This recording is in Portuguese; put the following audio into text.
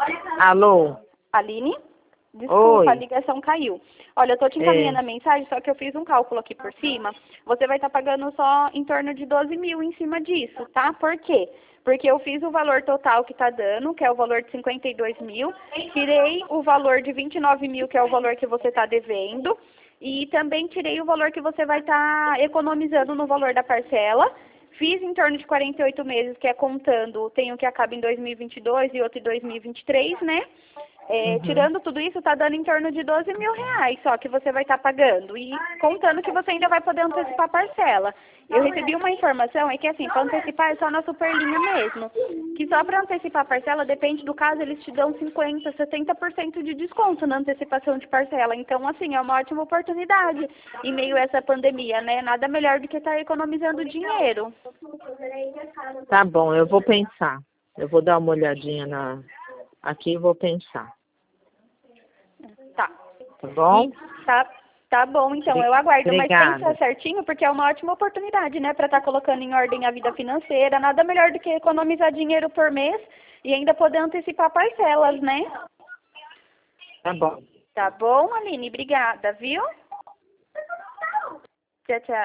Alô? Aline? Desculpa, Oi. a ligação caiu. Olha, eu tô te encaminhando a mensagem, só que eu fiz um cálculo aqui por cima. Você vai estar pagando só em torno de 12 mil em cima disso, tá? Por quê? Porque eu fiz o valor total que tá dando, que é o valor de 52 mil. Tirei o valor de 29 mil, que é o valor que você tá devendo. E também tirei o valor que você vai estar economizando no valor da parcela. Fiz em torno de 48 meses, que é contando, tem o que acaba em 2022 e outro em 2023, né? Tirando tudo isso, tá dando em torno de 12 mil reais só que você vai estar pagando. E contando que você ainda vai poder antecipar a parcela. Eu recebi uma informação, é que assim, para antecipar é só na Superlinha mesmo. Que só para antecipar a parcela, depende do caso, eles te dão 50%, 70% de desconto na antecipação de parcela. Então, assim, é uma ótima oportunidade em meio a essa pandemia, né? Nada melhor do que estar economizando dinheiro. Tá bom, eu vou pensar. Eu vou dar uma olhadinha aqui e vou pensar. Tá. Tá bom? Tá bom, então, eu aguardo. Mas Obrigada. pensa certinho, porque é uma ótima oportunidade, né? Para estar colocando em ordem a vida financeira. Nada melhor do que economizar dinheiro por mês e ainda poder antecipar parcelas, né? Tá bom. Tá bom, Aline? Obrigada, viu? Tchau, tchau.